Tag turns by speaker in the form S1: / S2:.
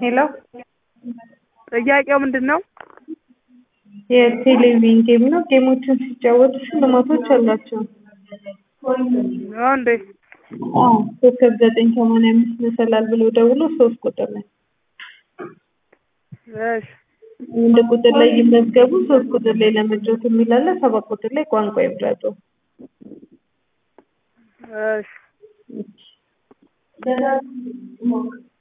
S1: ሄሎ
S2: ጥያቄው ምንድነው?
S1: የቴሌቪዥን ጌም ነው። ጌሞችን ሲጫወቱ ሽልማቶች አላቸው።
S2: እንዴ
S1: ኮከብ 985 መሰላል ብለው ደውሎ 3 ቁጥር ላይ
S2: እሺ
S1: አንድ ቁጥር ላይ ይመዝገቡ። 3 ቁጥር ላይ ለመጫወት የሚላለ 7 ቁጥር ላይ ቋንቋ ይምረጡ።
S2: እሺ